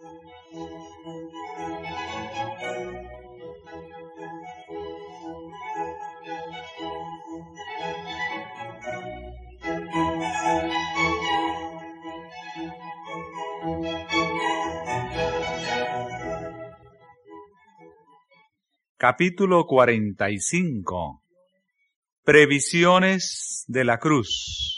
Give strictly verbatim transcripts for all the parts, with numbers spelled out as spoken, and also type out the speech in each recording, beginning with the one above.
Capítulo cuarenta y cinco. Previsiones de la cruz.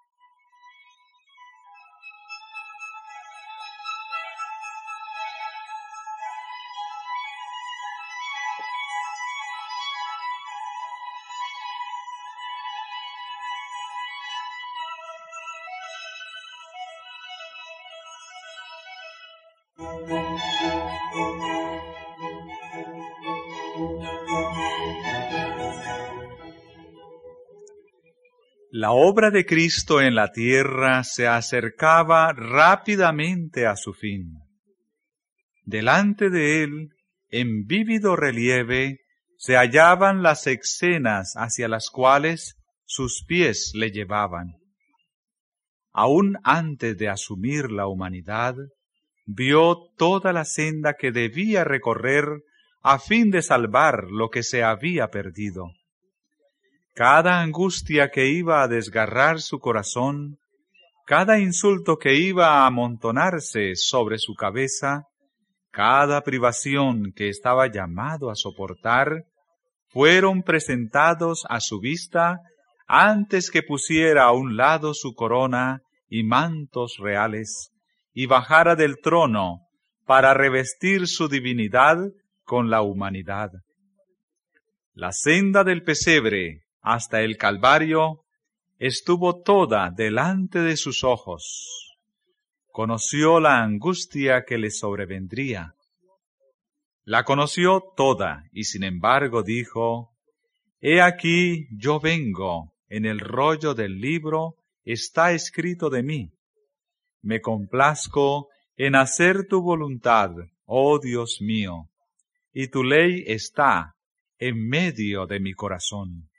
La obra de Cristo en la tierra se acercaba rápidamente a su fin. Delante de él, en vívido relieve, se hallaban las escenas hacia las cuales sus pies le llevaban. Aún antes de asumir la humanidad, vio toda la senda que debía recorrer a fin de salvar lo que se había perdido. Cada angustia que iba a desgarrar su corazón, cada insulto que iba a amontonarse sobre su cabeza, cada privación que estaba llamado a soportar, fueron presentados a su vista antes que pusiera a un lado su corona y mantos reales, y bajara del trono para revestir su divinidad con la humanidad. La senda del pesebre hasta el Calvario estuvo toda delante de sus ojos. Conoció la angustia que le sobrevendría. La conoció toda y sin embargo dijo: He aquí yo vengo, en el rollo del libro está escrito de mí. Me complazco en hacer tu voluntad, oh Dios mío, y tu ley está en medio de mi corazón.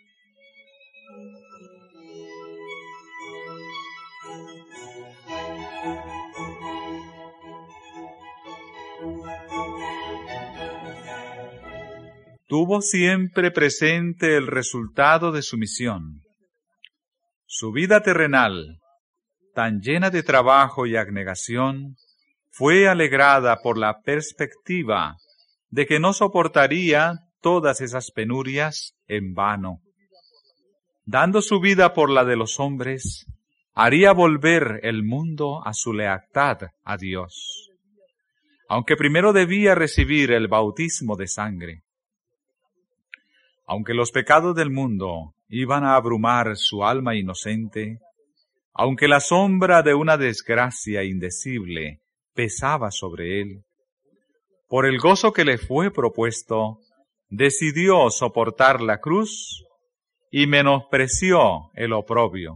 Tuvo siempre presente el resultado de su misión. Su vida terrenal, tan llena de trabajo y abnegación, fue alegrada por la perspectiva de que no soportaría todas esas penurias en vano. Dando su vida por la de los hombres, haría volver el mundo a su lealtad a Dios, aunque primero debía recibir el bautismo de sangre. Aunque los pecados del mundo iban a abrumar su alma inocente, aunque la sombra de una desgracia indecible pesaba sobre él, por el gozo que le fue propuesto, decidió soportar la cruz y menospreció el oprobio.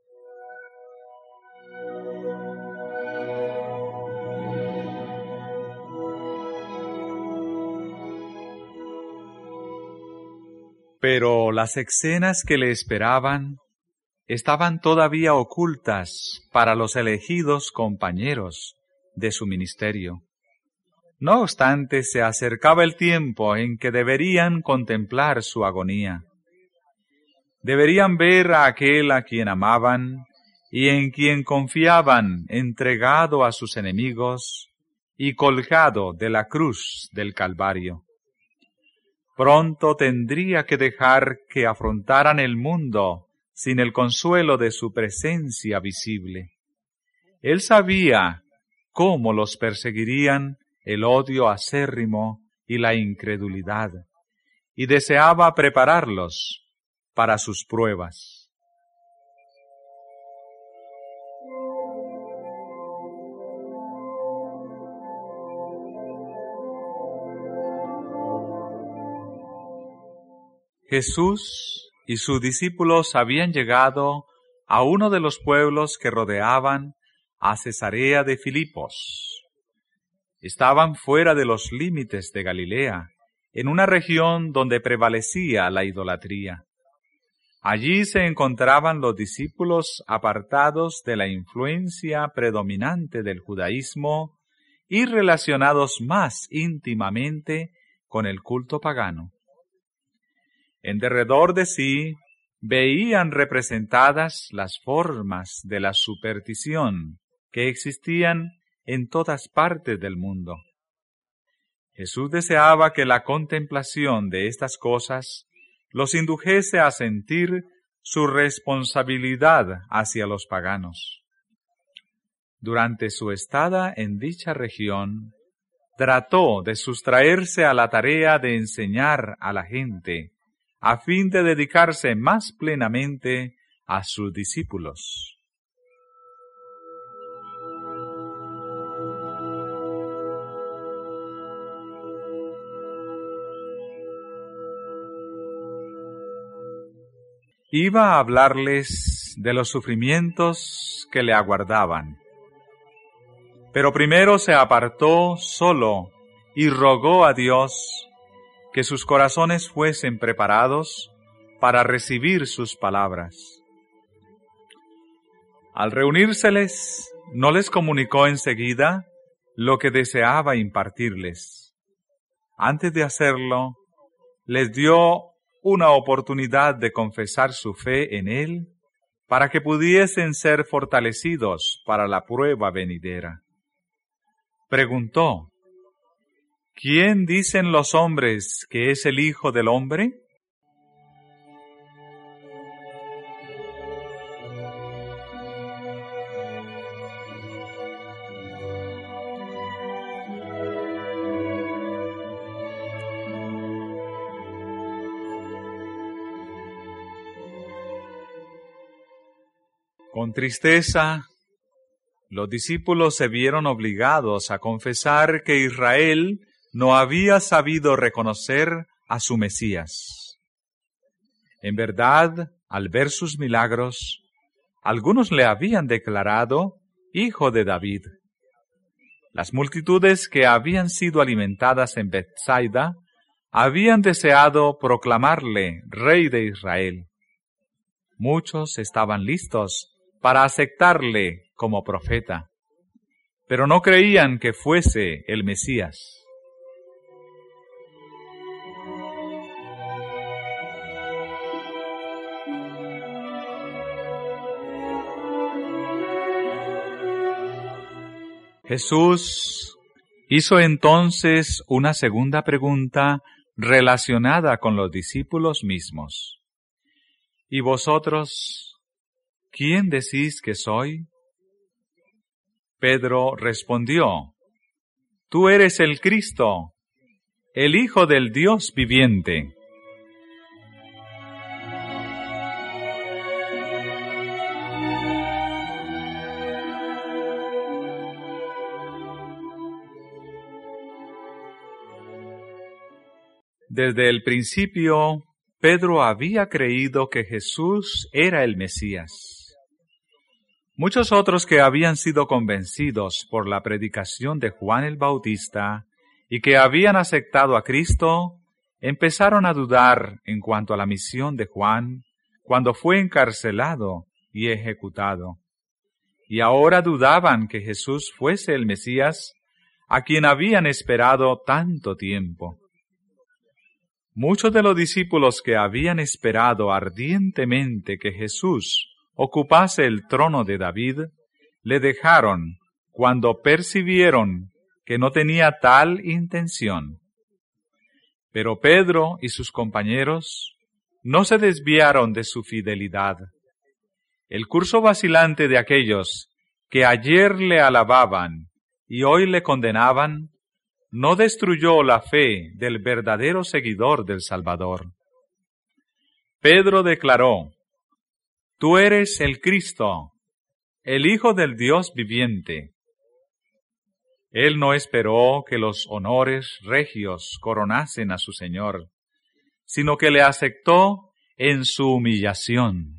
Pero las escenas que le esperaban estaban todavía ocultas para los elegidos compañeros de su ministerio. No obstante, se acercaba el tiempo en que deberían contemplar su agonía. Deberían ver a aquel a quien amaban y en quien confiaban entregado a sus enemigos y colgado de la cruz del Calvario. Pronto tendría que dejar que afrontaran el mundo sin el consuelo de su presencia visible. Él sabía cómo los perseguirían el odio acérrimo y la incredulidad, y deseaba prepararlos para sus pruebas. Jesús y sus discípulos habían llegado a uno de los pueblos que rodeaban a Cesarea de Filipos. Estaban fuera de los límites de Galilea, en una región donde prevalecía la idolatría. Allí se encontraban los discípulos apartados de la influencia predominante del judaísmo y relacionados más íntimamente con el culto pagano. En derredor de sí veían representadas las formas de la superstición que existían en todas partes del mundo. Jesús deseaba que la contemplación de estas cosas los indujese a sentir su responsabilidad hacia los paganos. Durante su estada en dicha región, trató de sustraerse a la tarea de enseñar a la gente, a fin de dedicarse más plenamente a sus discípulos. Iba a hablarles de los sufrimientos que le aguardaban, pero primero se apartó solo y rogó a Dios que sus corazones fuesen preparados para recibir sus palabras. Al reunírseles, no les comunicó enseguida lo que deseaba impartirles. Antes de hacerlo, les dio una oportunidad de confesar su fe en Él para que pudiesen ser fortalecidos para la prueba venidera. Preguntó: ¿Quién dicen los hombres que es el Hijo del Hombre? Con tristeza, los discípulos se vieron obligados a confesar que Israel no había sabido reconocer a su Mesías. En verdad, al ver sus milagros, algunos le habían declarado hijo de David. Las multitudes que habían sido alimentadas en Bethsaida habían deseado proclamarle rey de Israel. Muchos estaban listos para aceptarle como profeta, pero no creían que fuese el Mesías. Jesús hizo entonces una segunda pregunta relacionada con los discípulos mismos. ¿Y vosotros, quién decís que soy? Pedro respondió: Tú eres el Cristo, el Hijo del Dios viviente. Desde el principio, Pedro había creído que Jesús era el Mesías. Muchos otros que habían sido convencidos por la predicación de Juan el Bautista y que habían aceptado a Cristo, empezaron a dudar en cuanto a la misión de Juan cuando fue encarcelado y ejecutado. Y ahora dudaban que Jesús fuese el Mesías a quien habían esperado tanto tiempo. Muchos de los discípulos que habían esperado ardientemente que Jesús ocupase el trono de David, le dejaron cuando percibieron que no tenía tal intención. Pero Pedro y sus compañeros no se desviaron de su fidelidad. El curso vacilante de aquellos que ayer le alababan y hoy le condenaban no destruyó la fe del verdadero seguidor del Salvador. Pedro declaró: Tú eres el Cristo, el Hijo del Dios viviente. Él no esperó que los honores regios coronasen a su Señor, sino que le aceptó en su humillación.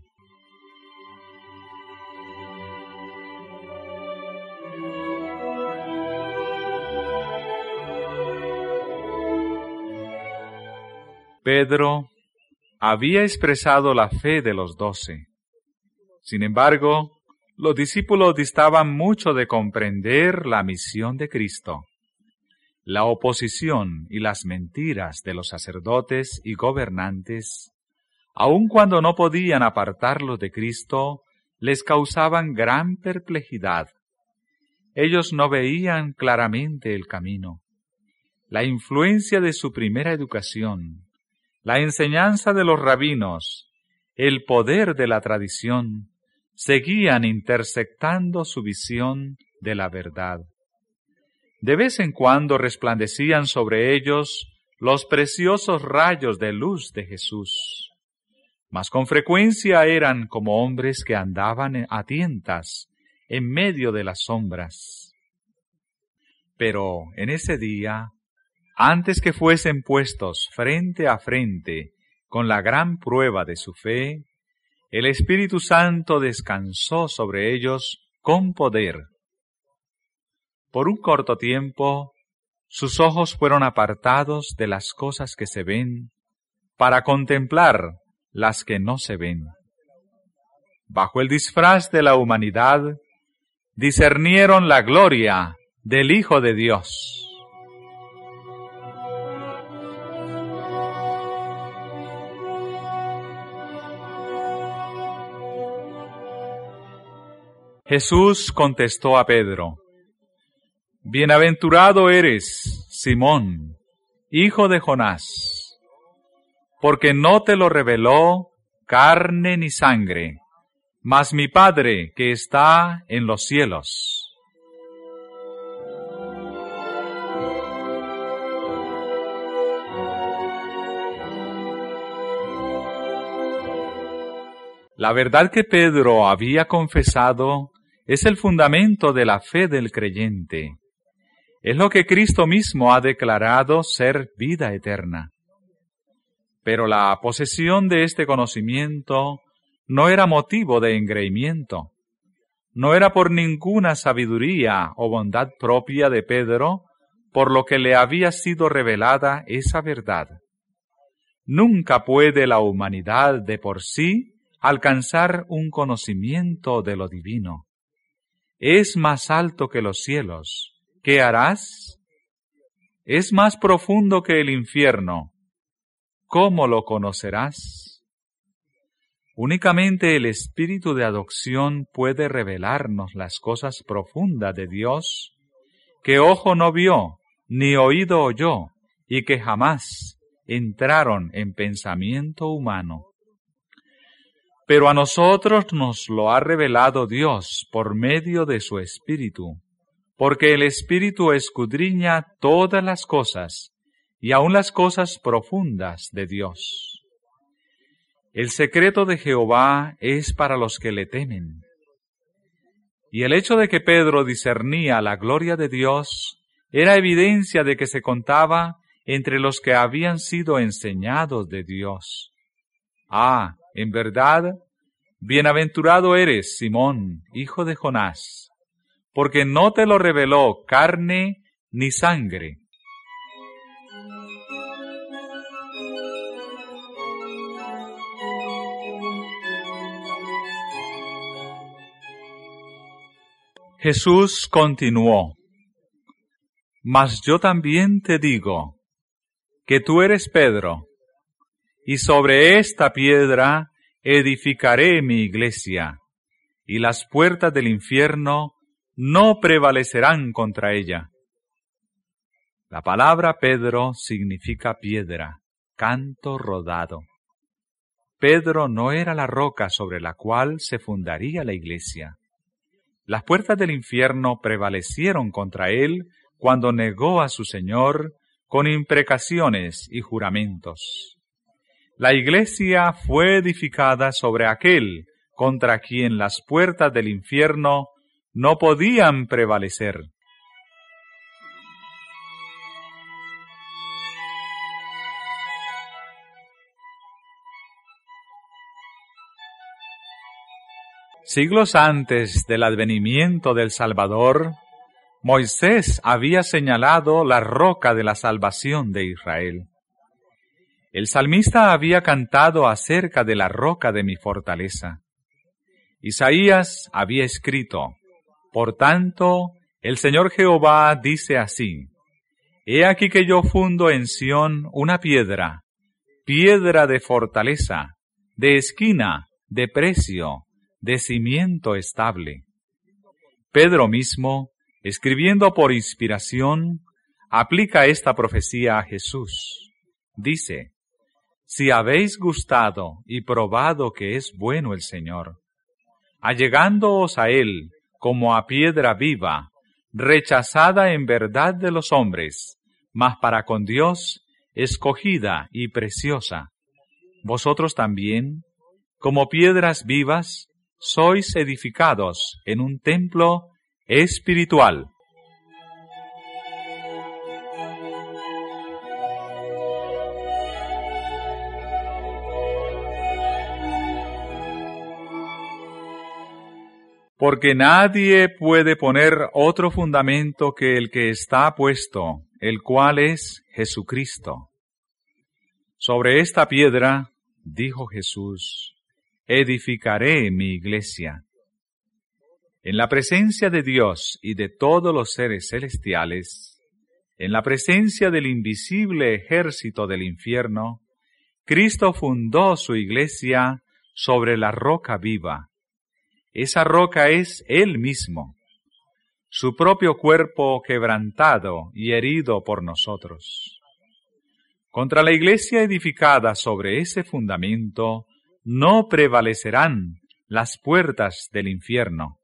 Pedro había expresado la fe de los doce. Sin embargo, Los discípulos distaban mucho de comprender la misión de Cristo. La oposición y las mentiras de los sacerdotes y gobernantes, aun cuando no podían apartarlos de Cristo, les causaban gran perplejidad. Ellos no veían claramente el camino. La influencia de su primera educación, la enseñanza de los rabinos, el poder de la tradición, seguían intersectando su visión de la verdad. De vez en cuando resplandecían sobre ellos los preciosos rayos de luz de Jesús, mas con frecuencia eran como hombres que andaban a tientas en medio de las sombras. Pero en ese día, antes que fuesen puestos frente a frente con la gran prueba de su fe, el Espíritu Santo descansó sobre ellos con poder. Por un corto tiempo, sus ojos fueron apartados de las cosas que se ven para contemplar las que no se ven. Bajo el disfraz de la humanidad, discernieron la gloria del Hijo de Dios. Jesús contestó a Pedro: Bienaventurado eres, Simón, hijo de Jonás, porque no te lo reveló carne ni sangre, mas mi Padre que está en los cielos. La verdad que Pedro había confesado es el fundamento de la fe del creyente. Es lo que Cristo mismo ha declarado ser vida eterna. Pero la posesión de este conocimiento no era motivo de engreimiento. No era por ninguna sabiduría o bondad propia de Pedro, por lo que le había sido revelada esa verdad. Nunca puede la humanidad de por sí alcanzar un conocimiento de lo divino. Es más alto que los cielos. ¿Qué harás? Es más profundo que el infierno. ¿Cómo lo conocerás? Únicamente el espíritu de adopción puede revelarnos las cosas profundas de Dios, que ojo no vio, ni oído oyó, y que jamás entraron en pensamiento humano. Pero a nosotros nos lo ha revelado Dios por medio de su Espíritu, porque el Espíritu escudriña todas las cosas, y aun las cosas profundas de Dios. El secreto de Jehová es para los que le temen. Y el hecho de que Pedro discernía la gloria de Dios era evidencia de que se contaba entre los que habían sido enseñados de Dios. Ah, en verdad, bienaventurado eres, Simón, hijo de Jonás, porque no te lo reveló carne ni sangre. Jesús continuó: Mas yo también te digo que tú eres Pedro, y sobre esta piedra edificaré mi iglesia, y las puertas del infierno no prevalecerán contra ella. La palabra Pedro significa piedra, canto rodado. Pedro no era la roca sobre la cual se fundaría la iglesia. Las puertas del infierno prevalecieron contra él cuando negó a su Señor con imprecaciones y juramentos. La iglesia fue edificada sobre aquel contra quien las puertas del infierno no podían prevalecer. Siglos antes del advenimiento del Salvador, Moisés había señalado la roca de la salvación de Israel. El salmista había cantado acerca de la roca de mi fortaleza. Isaías había escrito: Por tanto, el Señor Jehová dice así: He aquí que yo fundo en Sión una piedra, piedra de fortaleza, de esquina, de precio, de cimiento estable. Pedro mismo, escribiendo por inspiración, aplica esta profecía a Jesús. Dice: Si habéis gustado y probado que es bueno el Señor, allegándoos a Él como a piedra viva, rechazada en verdad de los hombres, mas para con Dios escogida y preciosa, vosotros también, como piedras vivas, sois edificados en un templo espiritual. Porque nadie puede poner otro fundamento que el que está puesto, el cual es Jesucristo. Sobre esta piedra, dijo Jesús, edificaré mi iglesia. En la presencia de Dios y de todos los seres celestiales, en la presencia del invisible ejército del infierno, Cristo fundó su iglesia sobre la roca viva. Esa roca es Él mismo, su propio cuerpo quebrantado y herido por nosotros. Contra la iglesia edificada sobre ese fundamento no prevalecerán las puertas del infierno.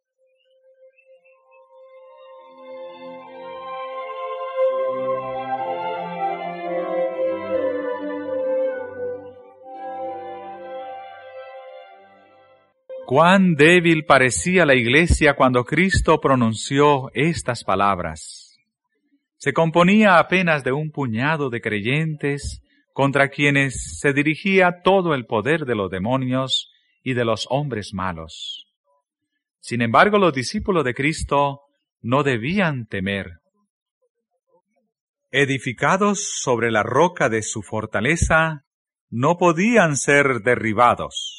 Cuán débil parecía la iglesia cuando Cristo pronunció estas palabras. Se componía apenas de un puñado de creyentes contra quienes se dirigía todo el poder de los demonios y de los hombres malos. Sin embargo, los discípulos de Cristo no debían temer. Edificados sobre la roca de su fortaleza, no podían ser derribados.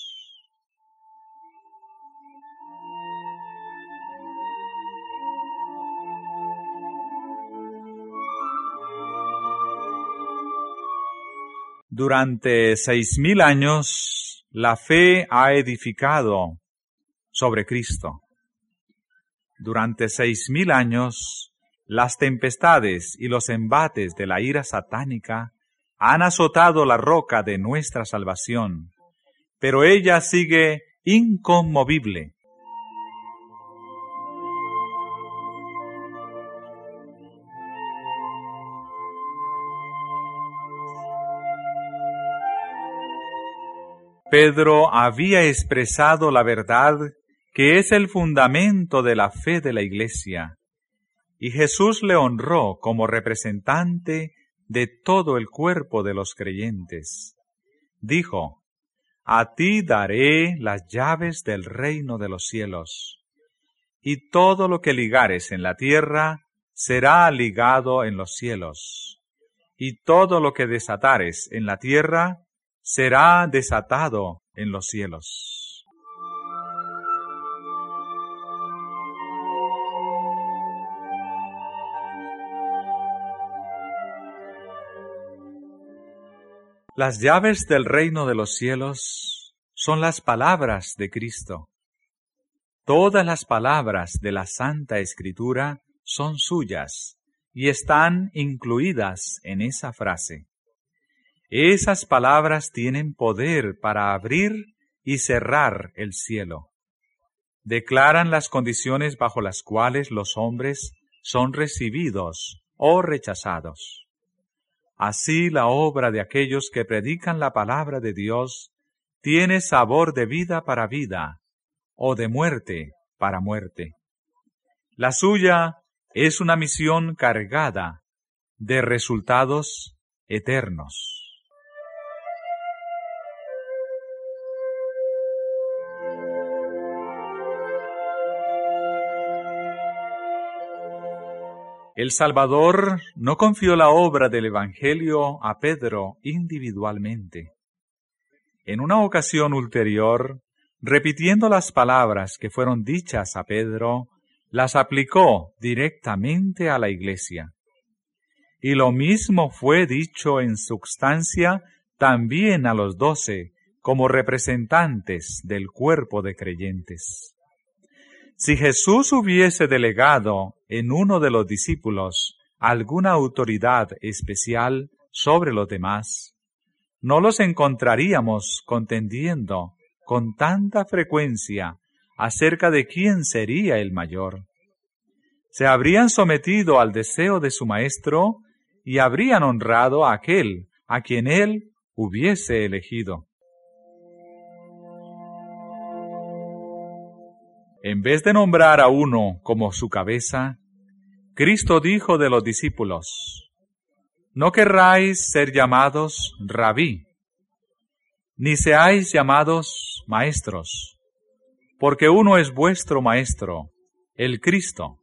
Durante seis mil años, la fe ha edificado sobre Cristo. Durante seis mil años, las tempestades y los embates de la ira satánica han azotado la roca de nuestra salvación, pero ella sigue inconmovible. Pedro había expresado la verdad que es el fundamento de la fe de la Iglesia, y Jesús le honró como representante de todo el cuerpo de los creyentes. Dijo: A ti daré las llaves del reino de los cielos, y todo lo que ligares en la tierra será ligado en los cielos, y todo lo que desatares en la tierra será desatado en los cielos. Las llaves del reino de los cielos son las palabras de Cristo. Todas las palabras de la Santa Escritura son suyas y están incluidas en esa frase. Esas palabras tienen poder para abrir y cerrar el cielo. Declaran las condiciones bajo las cuales los hombres son recibidos o rechazados. Así la obra de aquellos que predican la palabra de Dios tiene sabor de vida para vida o de muerte para muerte. La suya es una misión cargada de resultados eternos. El Salvador no confió la obra del Evangelio a Pedro individualmente. En una ocasión ulterior, repitiendo las palabras que fueron dichas a Pedro, las aplicó directamente a la iglesia. Y lo mismo fue dicho en substancia también a los doce, como representantes del cuerpo de creyentes. Si Jesús hubiese delegado en uno de los discípulos alguna autoridad especial sobre los demás, no los encontraríamos contendiendo con tanta frecuencia acerca de quién sería el mayor. Se habrían sometido al deseo de su maestro y habrían honrado a aquel a quien él hubiese elegido. En vez de nombrar a uno como su cabeza, Cristo dijo de los discípulos: «No querráis ser llamados rabí, ni seáis llamados maestros, porque uno es vuestro maestro, el Cristo».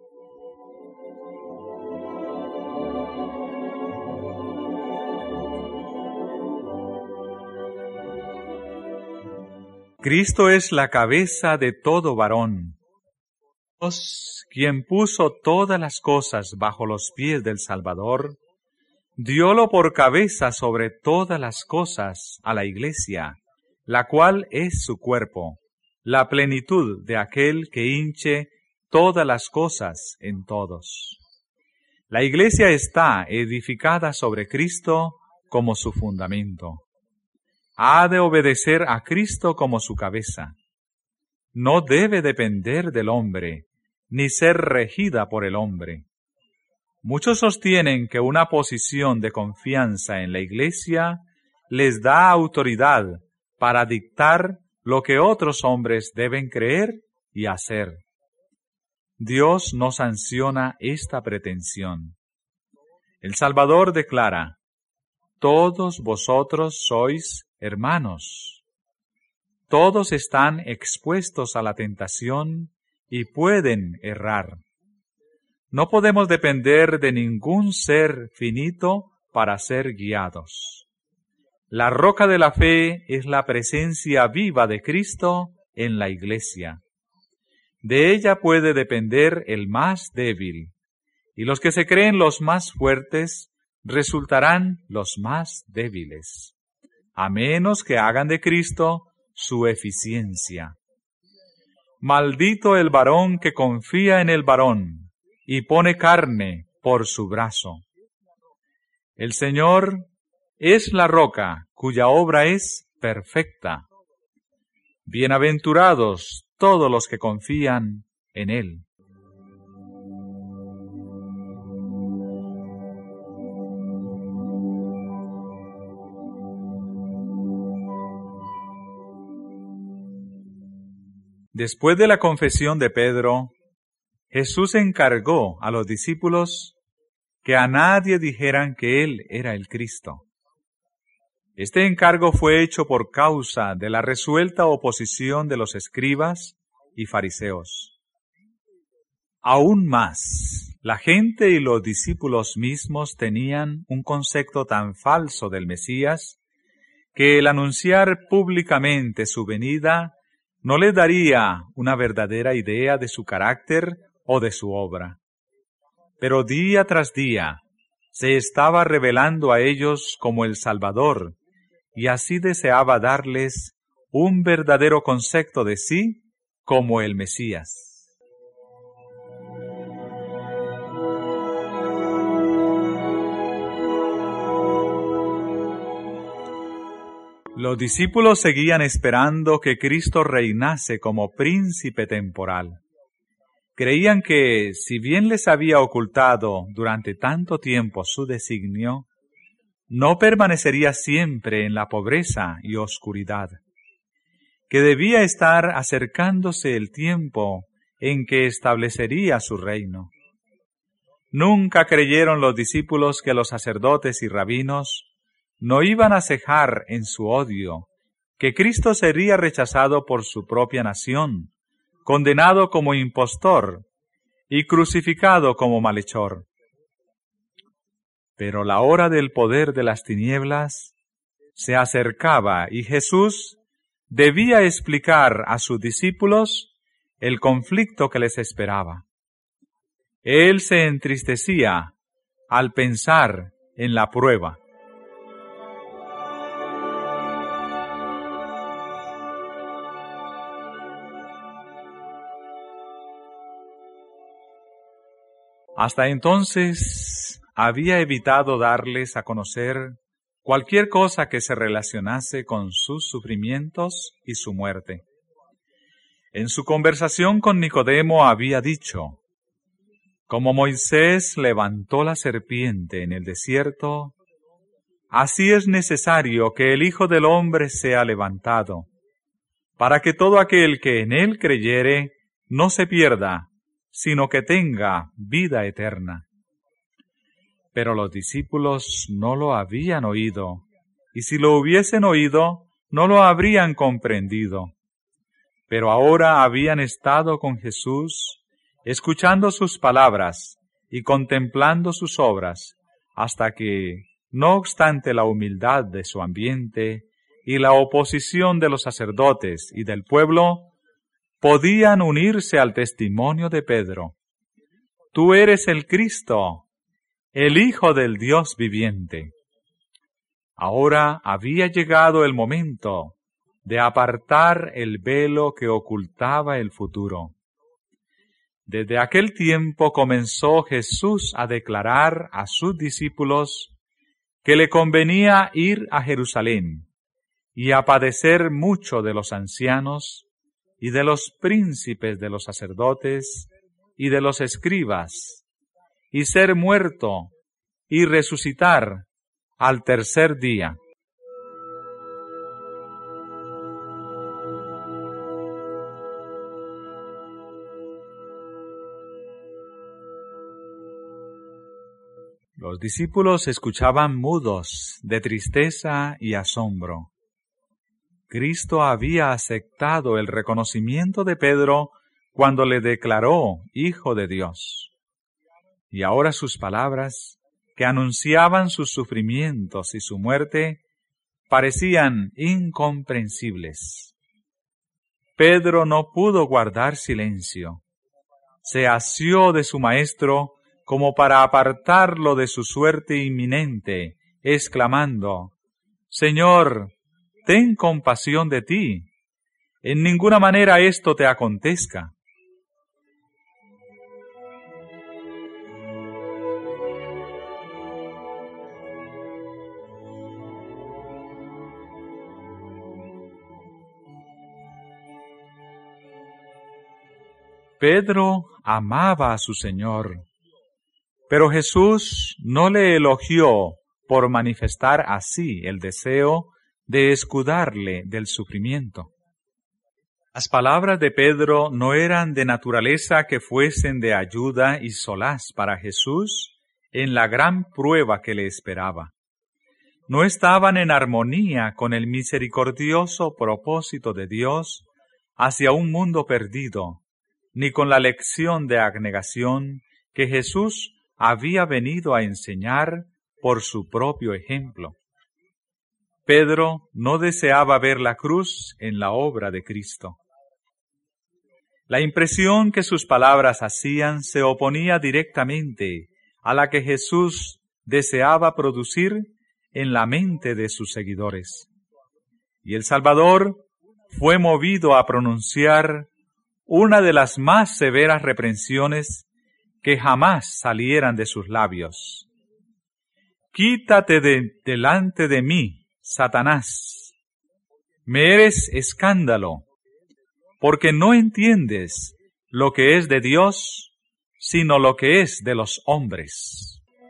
Cristo es la cabeza de todo varón. Dios, quien puso todas las cosas bajo los pies del Salvador, diólo por cabeza sobre todas las cosas a la Iglesia, la cual es su cuerpo, la plenitud de aquel que hinche todas las cosas en todos. La Iglesia está edificada sobre Cristo como su fundamento. Ha de obedecer a Cristo como su cabeza. No debe depender del hombre, ni ser regida por el hombre. Muchos sostienen que una posición de confianza en la Iglesia les da autoridad para dictar lo que otros hombres deben creer y hacer. Dios no sanciona esta pretensión. El Salvador declara: «Todos vosotros sois hermanos». Todos están expuestos a la tentación y pueden errar. No podemos depender de ningún ser finito para ser guiados. La roca de la fe es la presencia viva de Cristo en la Iglesia. De ella puede depender el más débil, y los que se creen los más fuertes resultarán los más débiles, a menos que hagan de Cristo su eficiencia. Maldito el varón que confía en el varón y pone carne por su brazo. El Señor es la roca cuya obra es perfecta. Bienaventurados todos los que confían en Él. Después de la confesión de Pedro, Jesús encargó a los discípulos que a nadie dijeran que Él era el Cristo. Este encargo fue hecho por causa de la resuelta oposición de los escribas y fariseos. Aún más, la gente y los discípulos mismos tenían un concepto tan falso del Mesías que el anunciar públicamente su venida no les daría una verdadera idea de su carácter o de su obra. Pero día tras día se estaba revelando a ellos como el Salvador, y así deseaba darles un verdadero concepto de sí como el Mesías. Los discípulos seguían esperando que Cristo reinase como príncipe temporal. Creían que, si bien les había ocultado durante tanto tiempo su designio, no permanecería siempre en la pobreza y oscuridad, que debía estar acercándose el tiempo en que establecería su reino. Nunca creyeron los discípulos que los sacerdotes y rabinos no iban a cejar en su odio, que Cristo sería rechazado por su propia nación, condenado como impostor y crucificado como malhechor. Pero la hora del poder de las tinieblas se acercaba y Jesús debía explicar a sus discípulos el conflicto que les esperaba. Él se entristecía al pensar en la prueba. Hasta entonces había evitado darles a conocer cualquier cosa que se relacionase con sus sufrimientos y su muerte. En su conversación con Nicodemo había dicho: como Moisés levantó la serpiente en el desierto, así es necesario que el Hijo del Hombre sea levantado, para que todo aquel que en él creyere no se pierda, sino que tenga vida eterna. Pero los discípulos no lo habían oído, y si lo hubiesen oído, no lo habrían comprendido. Pero ahora habían estado con Jesús, escuchando sus palabras y contemplando sus obras, hasta que, no obstante la humildad de su ambiente y la oposición de los sacerdotes y del pueblo, podían unirse al testimonio de Pedro: Tú eres el Cristo, el Hijo del Dios viviente. Ahora había llegado el momento de apartar el velo que ocultaba el futuro. Desde aquel tiempo comenzó Jesús a declarar a sus discípulos que le convenía ir a Jerusalén y a padecer mucho de los ancianos y de los príncipes de los sacerdotes y de los escribas, y ser muerto y resucitar al tercer día. Los discípulos escuchaban mudos de tristeza y asombro. Cristo había aceptado el reconocimiento de Pedro cuando le declaró Hijo de Dios. Y ahora sus palabras, que anunciaban sus sufrimientos y su muerte, parecían incomprensibles. Pedro no pudo guardar silencio. Se asió de su maestro como para apartarlo de su suerte inminente, exclamando: Señor, ten compasión de ti. En ninguna manera esto te acontezca. Pedro amaba a su Señor, pero Jesús no le elogió por manifestar así el deseo de escudarle del sufrimiento. Las palabras de Pedro no eran de naturaleza que fuesen de ayuda y solaz para Jesús en la gran prueba que le esperaba. No estaban en armonía con el misericordioso propósito de Dios hacia un mundo perdido, ni con la lección de abnegación que Jesús había venido a enseñar por su propio ejemplo. Pedro no deseaba ver la cruz en la obra de Cristo. La impresión que sus palabras hacían se oponía directamente a la que Jesús deseaba producir en la mente de sus seguidores. Y el Salvador fue movido a pronunciar una de las más severas reprensiones que jamás salieran de sus labios. Quítate de delante de mí, Satanás. Me eres escándalo, porque no entiendes lo que es de Dios, sino lo que es de los hombres.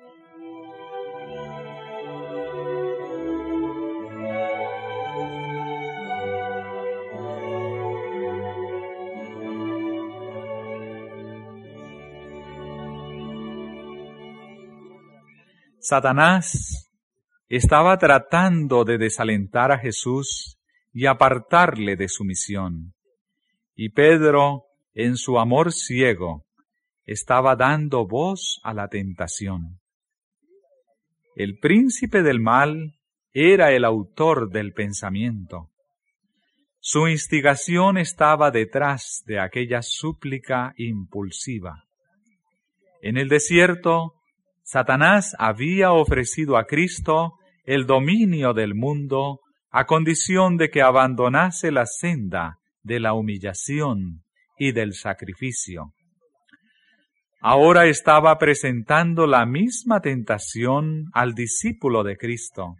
Satanás estaba tratando de desalentar a Jesús y apartarle de su misión. Y Pedro, en su amor ciego, estaba dando voz a la tentación. El príncipe del mal era el autor del pensamiento. Su instigación estaba detrás de aquella súplica impulsiva. En el desierto, Satanás había ofrecido a Cristo el dominio del mundo a condición de que abandonase la senda de la humillación y del sacrificio. Ahora estaba presentando la misma tentación al discípulo de Cristo.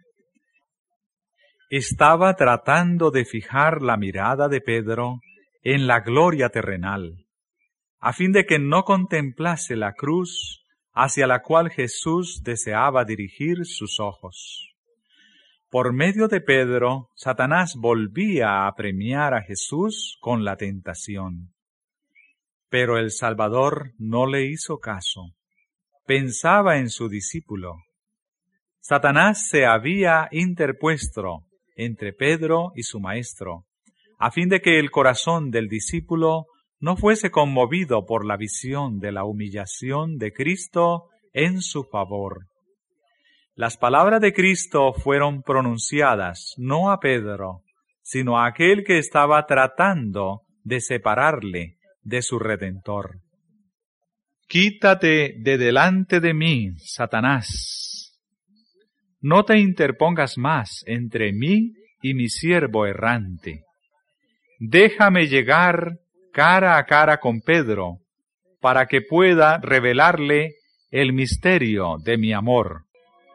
Estaba tratando de fijar la mirada de Pedro en la gloria terrenal, a fin de que no contemplase la cruz hacia la cual Jesús deseaba dirigir sus ojos. Por medio de Pedro, Satanás volvía a apremiar a Jesús con la tentación. Pero el Salvador no le hizo caso. Pensaba en su discípulo. Satanás se había interpuesto entre Pedro y su maestro, a fin de que el corazón del discípulo no fuese conmovido por la visión de la humillación de Cristo en su favor. Las palabras de Cristo fueron pronunciadas no a Pedro, sino a aquel que estaba tratando de separarle de su Redentor. Quítate de delante de mí, Satanás. No te interpongas más entre mí y mi siervo errante. Déjame llegar cara a cara con Pedro, para que pueda revelarle el misterio de mi amor.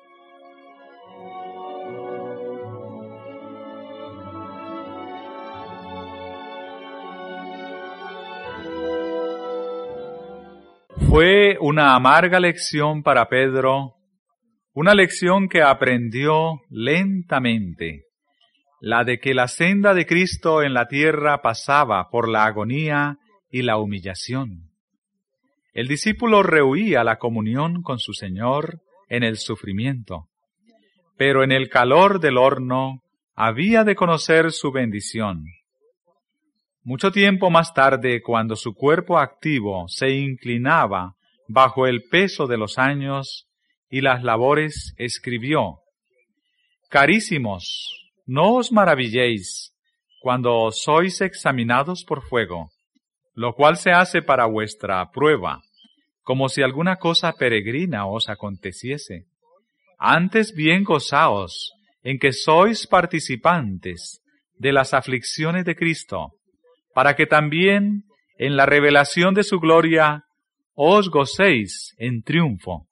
Fue una amarga lección para Pedro, una lección que aprendió lentamente, la de que la senda de Cristo en la tierra pasaba por la agonía y la humillación. El discípulo rehuía la comunión con su Señor en el sufrimiento, pero en el calor del horno había de conocer su bendición. Mucho tiempo más tarde, cuando su cuerpo activo se inclinaba bajo el peso de los años y las labores, escribió: Carísimos, no os maravilléis cuando sois examinados por fuego, lo cual se hace para vuestra prueba, como si alguna cosa peregrina os aconteciese. Antes bien gozaos en que sois participantes de las aflicciones de Cristo, para que también en la revelación de su gloria os gocéis en triunfo.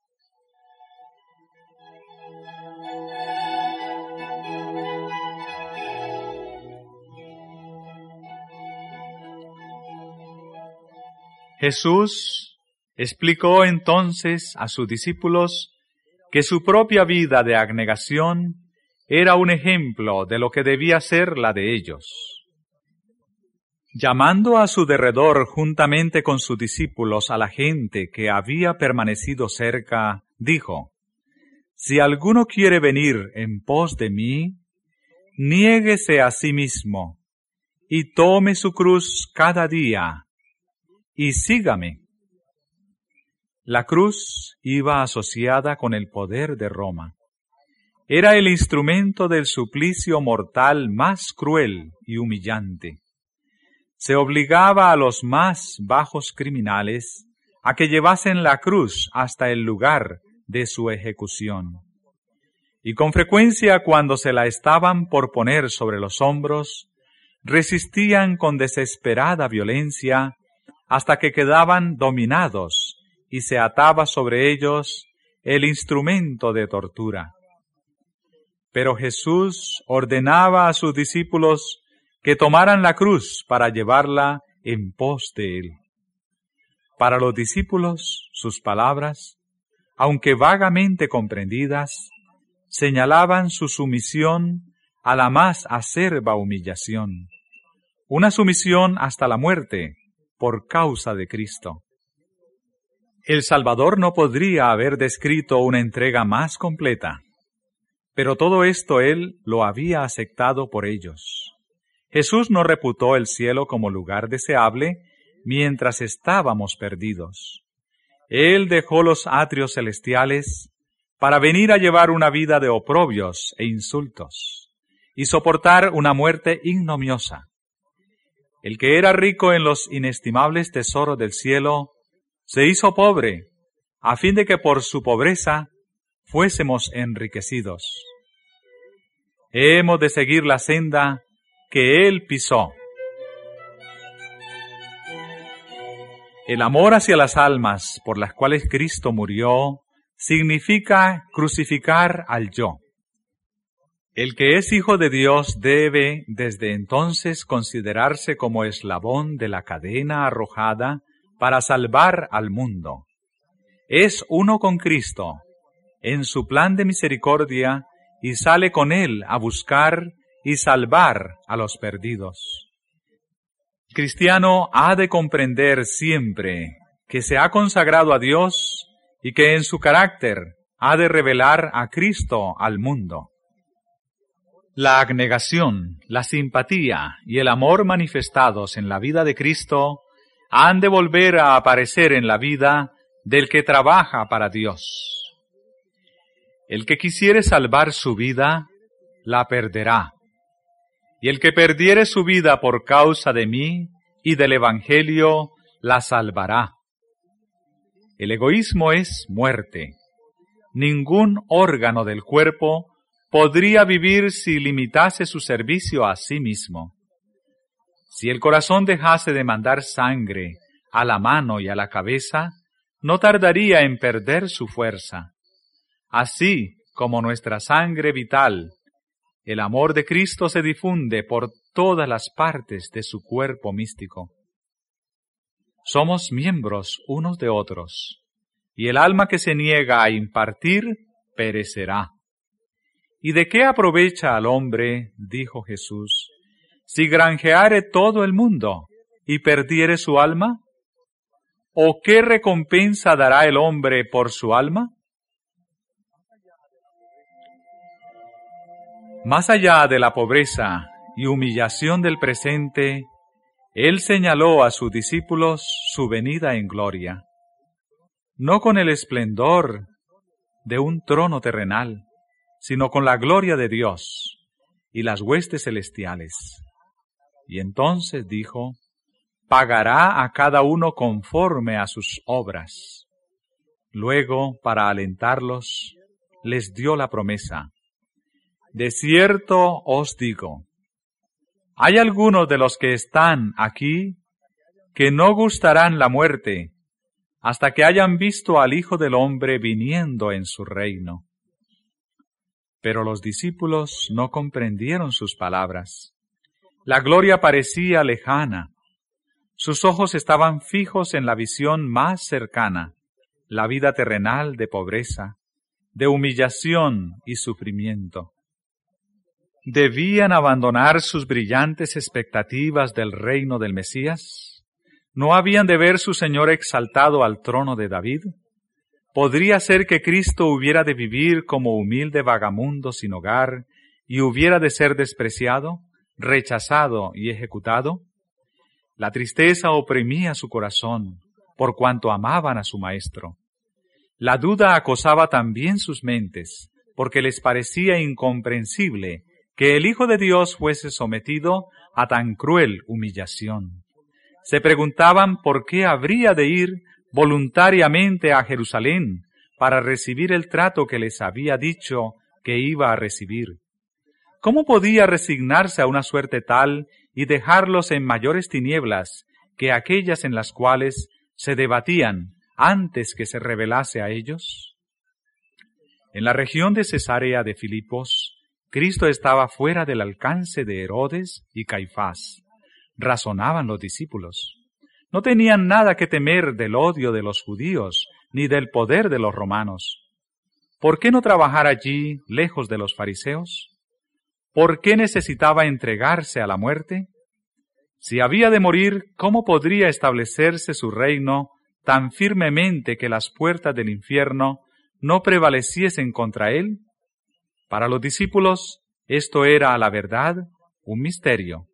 Jesús explicó entonces a sus discípulos que su propia vida de abnegación era un ejemplo de lo que debía ser la de ellos. Llamando a su derredor juntamente con sus discípulos a la gente que había permanecido cerca, dijo: Si alguno quiere venir en pos de mí, niéguese a sí mismo, y tome su cruz cada día, y sígame. La cruz iba asociada con el poder de Roma. Era el instrumento del suplicio mortal más cruel y humillante. Se obligaba a los más bajos criminales a que llevasen la cruz hasta el lugar de su ejecución. Y con frecuencia, cuando se la estaban por poner sobre los hombros, resistían con desesperada violencia hasta que quedaban dominados y se ataba sobre ellos el instrumento de tortura. Pero Jesús ordenaba a sus discípulos que tomaran la cruz para llevarla en pos de él. Para los discípulos, sus palabras, aunque vagamente comprendidas, señalaban su sumisión a la más acerba humillación, una sumisión hasta la muerte por causa de Cristo. El Salvador no podría haber descrito una entrega más completa, pero todo esto Él lo había aceptado por ellos. Jesús no reputó el cielo como lugar deseable mientras estábamos perdidos. Él dejó los atrios celestiales para venir a llevar una vida de oprobios e insultos y soportar una muerte ignominiosa. El que era rico en los inestimables tesoros del cielo, se hizo pobre, a fin de que por su pobreza fuésemos enriquecidos. Hemos de seguir la senda que Él pisó. El amor hacia las almas por las cuales Cristo murió significa crucificar al yo. El que es hijo de Dios debe desde entonces considerarse como eslabón de la cadena arrojada para salvar al mundo. Es uno con Cristo en su plan de misericordia y sale con Él a buscar y salvar a los perdidos. El cristiano ha de comprender siempre que se ha consagrado a Dios y que en su carácter ha de revelar a Cristo al mundo. La abnegación, la simpatía y el amor manifestados en la vida de Cristo han de volver a aparecer en la vida del que trabaja para Dios. El que quisiere salvar su vida, la perderá. Y el que perdiere su vida por causa de mí y del Evangelio, la salvará. El egoísmo es muerte. Ningún órgano del cuerpo podría vivir si limitase su servicio a sí mismo. Si el corazón dejase de mandar sangre a la mano y a la cabeza, no tardaría en perder su fuerza. Así como nuestra sangre vital, el amor de Cristo se difunde por todas las partes de su cuerpo místico. Somos miembros unos de otros, y el alma que se niega a impartir perecerá. ¿Y de qué aprovecha al hombre, dijo Jesús, si granjeare todo el mundo y perdiere su alma? ¿O qué recompensa dará el hombre por su alma? Más allá de la pobreza y humillación del presente, Él señaló a sus discípulos su venida en gloria, no con el esplendor de un trono terrenal, sino con la gloria de Dios y las huestes celestiales. Y entonces dijo, pagará a cada uno conforme a sus obras. Luego, para alentarlos, les dio la promesa, de cierto os digo, hay algunos de los que están aquí que no gustarán la muerte hasta que hayan visto al Hijo del Hombre viniendo en su reino. Pero los discípulos no comprendieron sus palabras. La gloria parecía lejana. Sus ojos estaban fijos en la visión más cercana, la vida terrenal de pobreza, de humillación y sufrimiento. ¿Debían abandonar sus brillantes expectativas del reino del Mesías? ¿No habían de ver su Señor exaltado al trono de David? ¿Podría ser que Cristo hubiera de vivir como humilde vagamundo sin hogar y hubiera de ser despreciado, rechazado y ejecutado? La tristeza oprimía su corazón, por cuanto amaban a su Maestro. La duda acosaba también sus mentes, porque les parecía incomprensible que el Hijo de Dios fuese sometido a tan cruel humillación. Se preguntaban por qué habría de ir voluntariamente a Jerusalén para recibir el trato que les había dicho que iba a recibir. ¿Cómo podía resignarse a una suerte tal y dejarlos en mayores tinieblas que aquellas en las cuales se debatían antes que se revelase a ellos? En la región de Cesarea de Filipos, Cristo estaba fuera del alcance de Herodes y Caifás. Razonaban los discípulos. No tenían nada que temer del odio de los judíos, ni del poder de los romanos. ¿Por qué no trabajar allí, lejos de los fariseos? ¿Por qué necesitaba entregarse a la muerte? Si había de morir, ¿cómo podría establecerse su reino tan firmemente que las puertas del infierno no prevaleciesen contra él? Para los discípulos, esto era, a la verdad, un misterio.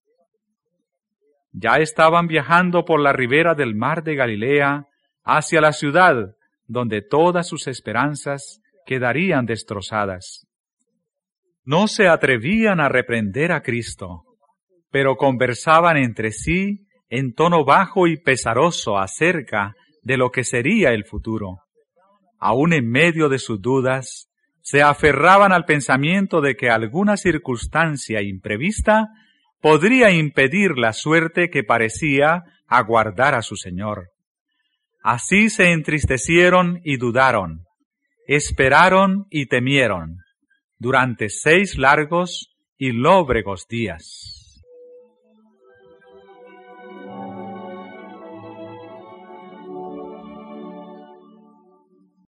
Ya estaban viajando por la ribera del mar de Galilea hacia la ciudad donde todas sus esperanzas quedarían destrozadas. No se atrevían a reprender a Cristo, pero conversaban entre sí en tono bajo y pesaroso acerca de lo que sería el futuro. Aún en medio de sus dudas, se aferraban al pensamiento de que alguna circunstancia imprevista podría impedir la suerte que parecía aguardar a su Señor. Así se entristecieron y dudaron, esperaron y temieron, durante seis largos y lóbregos días.